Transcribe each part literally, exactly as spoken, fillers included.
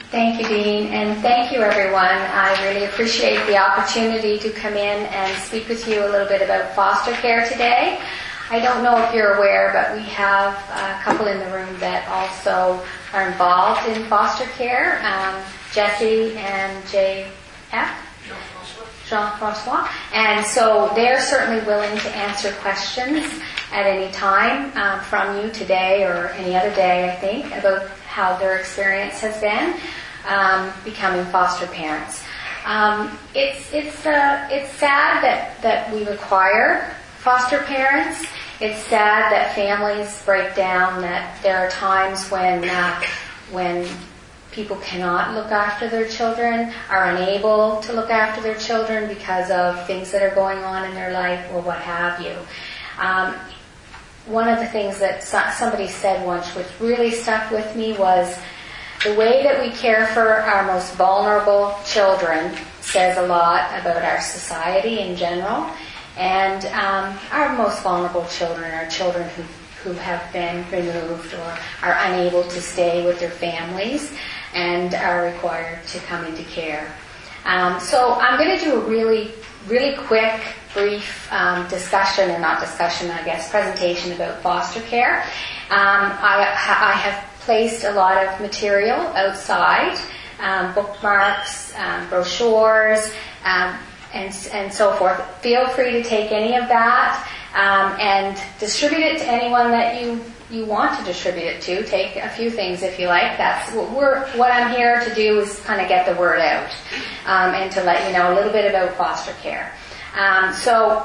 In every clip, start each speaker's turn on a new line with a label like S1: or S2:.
S1: Thank you, Dean, and thank you, everyone. I really appreciate the opportunity to come in and speak with you a little bit about foster care today. I don't know if you're aware, but we have a couple in the room that also are involved in foster care, um, Jesse and J F. Jean-Francois. And so they're certainly willing to answer questions at any time um, from you today or any other day, I think, about how their experience has been um, becoming foster parents. Um, it's it's uh, it's sad that, that we require foster parents. It's sad that families break down, that there are times when uh, when people cannot look after their children, are unable to look after their children because of things that are going on in their life or what have you. Um, one of the things that somebody said once which really stuck with me was the way that we care for our most vulnerable children says a lot about our society in general. And um, our most vulnerable children are children who, who have been removed or are unable to stay with their families and are required to come into care. Um, so I'm going to do a really, really quick, brief um, discussion, or not discussion, I guess, presentation about foster care. Um, I, I have placed a lot of material outside, um, bookmarks, um, brochures, um, and, and so forth. Feel free to take any of that um, and distribute it to anyone that you you want to distribute it to. Take a few things if you like. That's what we're, what I'm here to do is kind of get the word out um, and to let you know a little bit about foster care. Um, so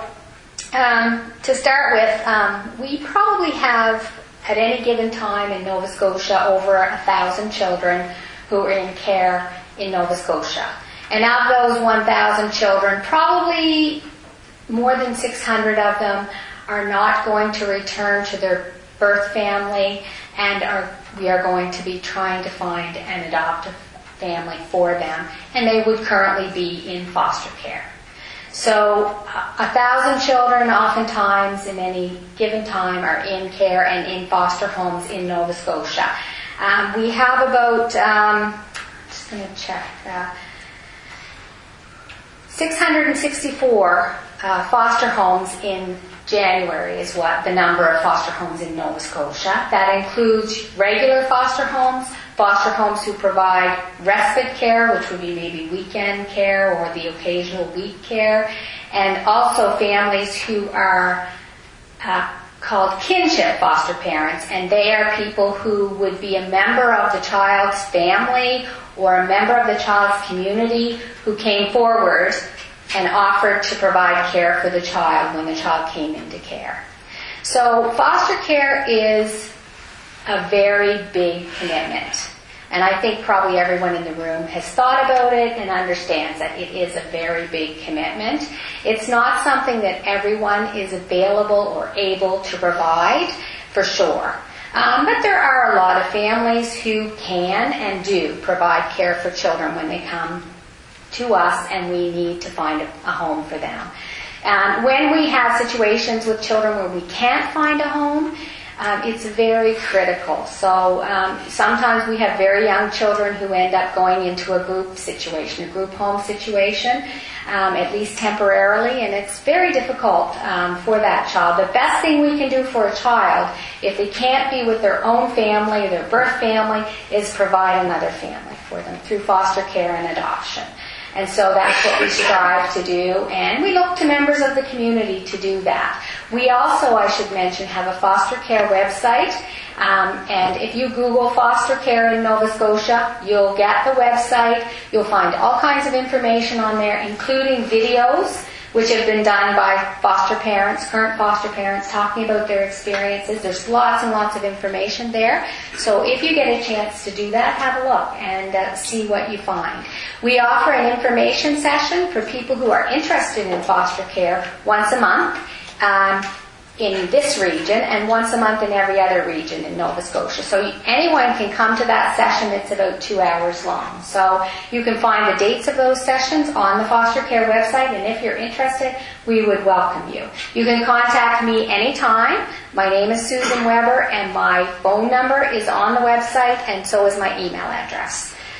S1: um, to start with, um, we probably have at any given time in Nova Scotia over a thousand children who are in care in Nova Scotia. And of those one thousand children, probably more than six hundred of them are not going to return to their birth family, and are, we are going to be trying to find an adoptive family for them, and they would currently be in foster care. So a thousand children oftentimes in any given time are in care and in foster homes in Nova Scotia. Um, we have about, um, I'm just going to check, uh, six hundred sixty-four uh, foster homes in January is what the number of foster homes in Nova Scotia. That includes regular foster homes, foster homes who provide respite care, which would be maybe weekend care or the occasional week care, and also families who are uh, called kinship foster parents, and they are people who would be a member of the child's family or a member of the child's community who came forward and offered to provide care for the child when the child came into care. So foster care is a very big commitment. And I think probably everyone in the room has thought about it and understands that it is a very big commitment. It's not something that everyone is available or able to provide, for sure. Um, but there are a lot of families who can and do provide care for children when they come to us, and we need to find a, a home for them. Um, when we have situations with children where we can't find a home, um, it's very critical. So um, sometimes we have very young children who end up going into a group situation, a group home situation, um, at least temporarily, and it's very difficult um, for that child. The best thing we can do for a child, if they can't be with their own family, their birth family, is provide another family for them through foster care and adoption. And so that's what we strive to do, and we look to members of the community to do that. We also, I should mention, have a foster care website, um, and if you Google foster care in Nova Scotia, you'll get the website. You'll find all kinds of information on there, including videos which have been done by foster parents, current foster parents, talking about their experiences. There's lots and lots of information there. So if you get a chance to do that, have a look and uh, see what you find. We offer an information session for people who are interested in foster care once a month um, in this region, and once a month in every other region in Nova Scotia. So anyone can come to that session. It's about two hours long. So you can find the dates of those sessions on the foster care website, and if you're interested, we would welcome you. You can contact me anytime. My name is Susan Weber, and my phone number is on the website, and so is my email address.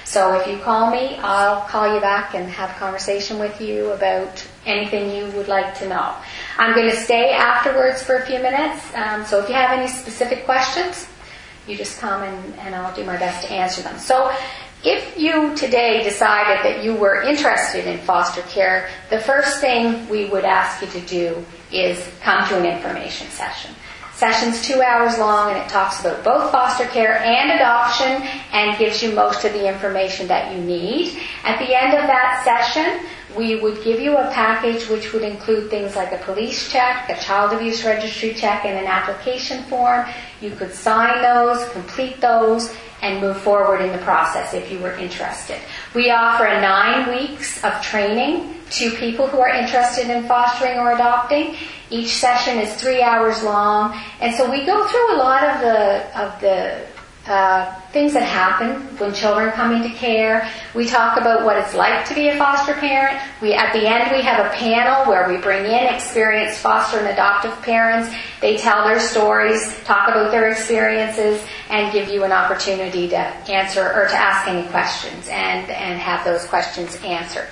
S1: So if you call me, I'll call you back and have a conversation with you about anything you would like to know. I'm going to stay afterwards for a few minutes, um, so if you have any specific questions, you just come and, and I'll do my best to answer them. So if you today decided that you were interested in foster care, the first thing we would ask you to do is come to an information session. Session's two hours long, and it talks about both foster care and adoption and gives you most of the information that you need. At the end of that session, we would give you a package which would include things like a police check, a child abuse registry check, and an application form. You could sign those, complete those, and move forward in the process if you were interested. We offer nine weeks of training to people who are interested in fostering or adopting. Each session is three hours long, and so we go through a lot of the of the uh, things that happen when children come into care. We talk about what it's like to be a foster parent. We at the end we have a panel where we bring in experienced foster and adoptive parents. They tell their stories, talk about their experiences, and give you an opportunity to answer or to ask any questions and and have those questions answered.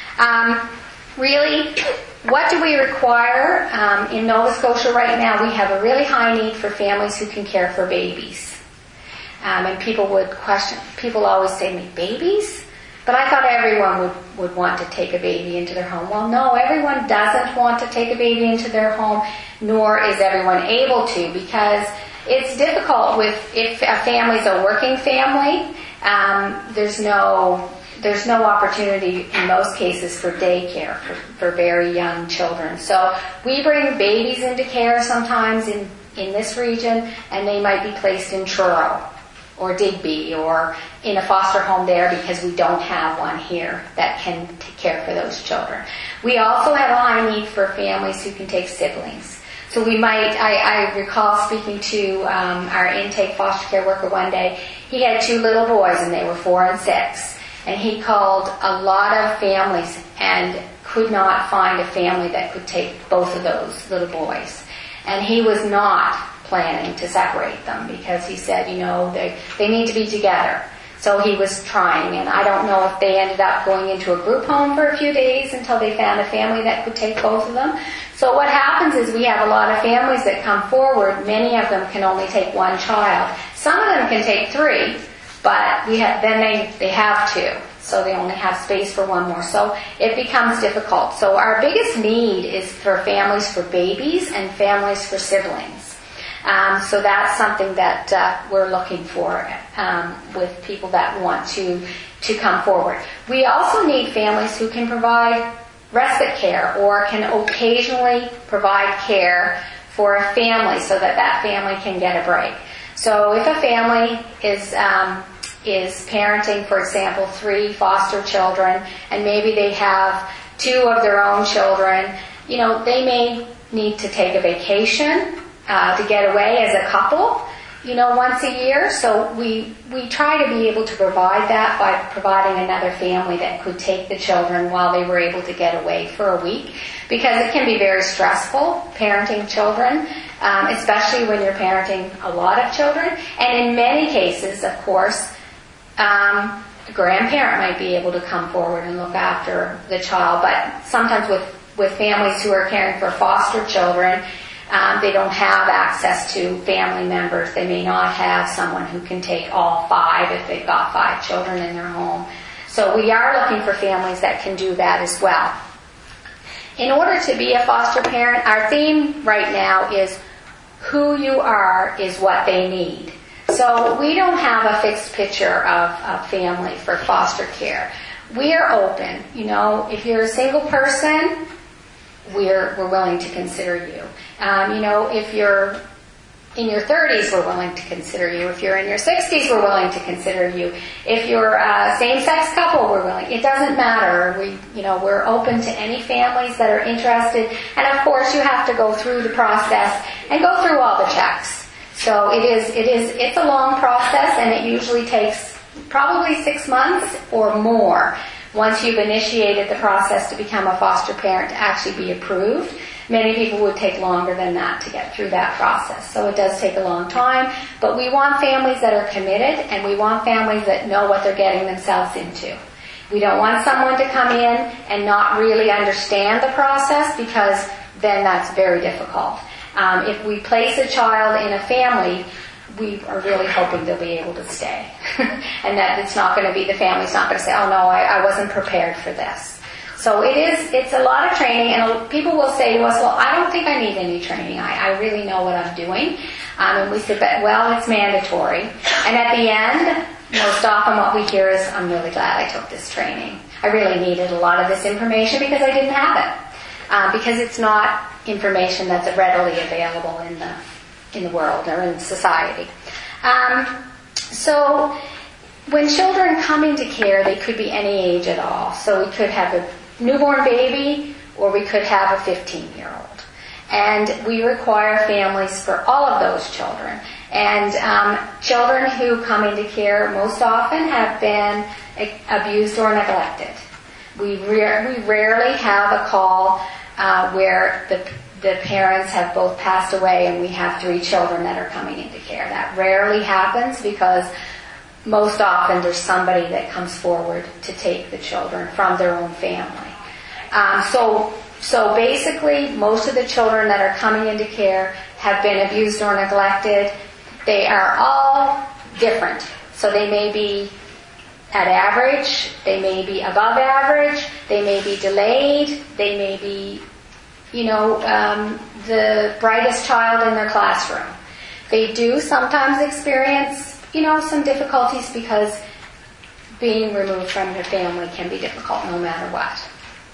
S1: Um, really, what do we require? Um, in Nova Scotia right now, we have a really high need for families who can care for babies. Um, and people would question, people always say to me, babies? But I thought everyone would, would want to take a baby into their home. Well, no, everyone doesn't want to take a baby into their home, nor is everyone able to, because it's difficult with, if a family's a working family, um, there's no... There's no opportunity in most cases for daycare for, for very young children. So we bring babies into care sometimes in, in this region, and they might be placed in Truro or Digby or in a foster home there because we don't have one here that can take care for those children. We also have a high need for families who can take siblings. So we might, I, I recall speaking to um, our intake foster care worker one day. He had two little boys, and they were four and six. And he called a lot of families and could not find a family that could take both of those little boys. And he was not planning to separate them because he said, you know, they, they need to be together. So he was trying, and I don't know if they ended up going into a group home for a few days until they found a family that could take both of them. So what happens is we have a lot of families that come forward. Many of them can only take one child. Some of them can take three. But we have, then they, they have two, so they only have space for one more. So it becomes difficult. So our biggest need is for families for babies and families for siblings. Um, so that's something that uh, we're looking for um, with people that want to to come forward. We also need families who can provide respite care or can occasionally provide care for a family so that that family can get a break. So if a family is um, is parenting, for example, three foster children, and maybe they have two of their own children, you know, they may need to take a vacation uh, to get away as a couple, you know, once a year. So we we try to be able to provide that by providing another family that could take the children while they were able to get away for a week, because it can be very stressful parenting children. Um, especially when you're parenting a lot of children. And in many cases, of course, um, a grandparent might be able to come forward and look after the child. But sometimes with, with families who are caring for foster children, um, they don't have access to family members. They may not have someone who can take all five if they've got five children in their home. So we are looking for families that can do that as well. In order to be a foster parent, our theme right now is who you are is what they need. So we don't have a fixed picture of a family for foster care. We are open. You know, if you're a single person, we're we're willing to consider you. Um, you know, if you're in your thirties, we're willing to consider you. If you're in your sixties, we're willing to consider you. If you're a same-sex couple, we're willing. It doesn't matter. We, you know, we're open to any families that are interested. And of course, you have to go through the process and go through all the checks. So it is, it is, it's a long process, and it usually takes probably six months or more once you've initiated the process to become a foster parent to actually be approved. Many people would take longer than that to get through that process. So it does take a long time. But we want families that are committed, and we want families that know what they're getting themselves into. We don't want someone to come in and not really understand the process, because then that's very difficult. Um, if we place a child in a family, we are really hoping they'll be able to stay. And that it's not going to be, the family's not going to say, oh no, I, I wasn't prepared for this. So it is, it's a lot of training, and people will say to us, well, I don't think I need any training. I, I really know what I'm doing. Um, and we say, but, well, it's mandatory. And at the end, most often what we hear is, I'm really glad I took this training. I really needed a lot of this information because I didn't have it. Um, because it's not information that's readily available in the in the world or in society. Um, so when children come into care, they could be any age at all. So we could have a newborn baby, or we could have a fifteen-year-old. And we require families for all of those children. And um, children who come into care most often have been abused or neglected. We, re- we rarely have a call uh, where the the parents have both passed away and we have three children that are coming into care. That rarely happens, because most often there's somebody that comes forward to take the children from their own family. Um, so, so basically, most of the children that are coming into care have been abused or neglected. They are all different. So they may be at average, they may be above average, they may be delayed, they may be you know, um, the brightest child in their classroom. They do sometimes experience, you know, some difficulties, because being removed from their family can be difficult no matter what.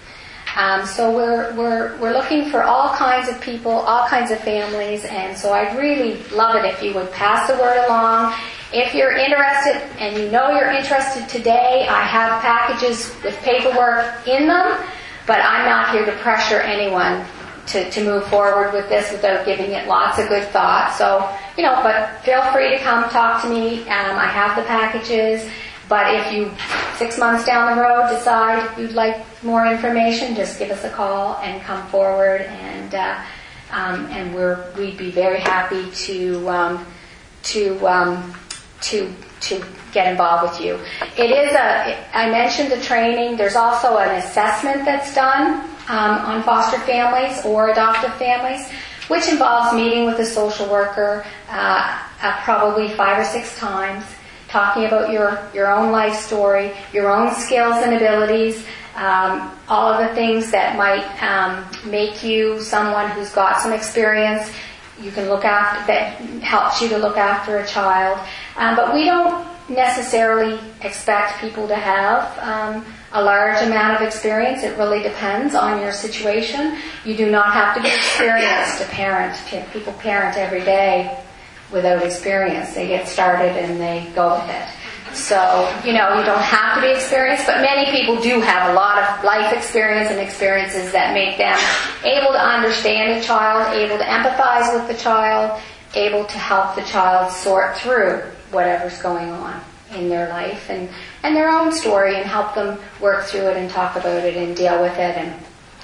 S1: Um, so we're we're we're looking for all kinds of people, all kinds of families, and so I'd really love it if you would pass the word along. If you're interested, and you know you're interested today, I have packages with paperwork in them. But I'm not here to pressure anyone to, to move forward with this without giving it lots of good thought. So, you know, but feel free to come talk to me. Um, I have the packages. But if you, six months down the road, decide you'd like more information, just give us a call and come forward, and uh, um, and we're we'd be very happy to um, to um, to to get involved with you. It is a, I mentioned the training, there's also an assessment that's done um, on foster families or adoptive families, which involves meeting with a social worker uh, uh, probably five or six times, talking about your, your own life story, your own skills and abilities, um, all of the things that might um, make you someone who's got some experience. You can look after, that helps you to look after a child. Um, but we don't necessarily expect people to have um, a large amount of experience. It really depends on your situation. You do not have to be experienced to parent. People parent every day without experience. They get started and they go with it. So, you know, you don't have to be experienced, but many people do have a lot of life experience and experiences that make them able to understand a child, able to empathize with the child, able to help the child sort through whatever's going on in their life and, and their own story, and help them work through it and talk about it and deal with it. And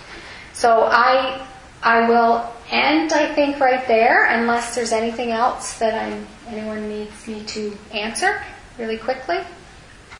S1: so I I will end, I think, right there, unless there's anything else that I'm, anyone needs me to answer really quickly.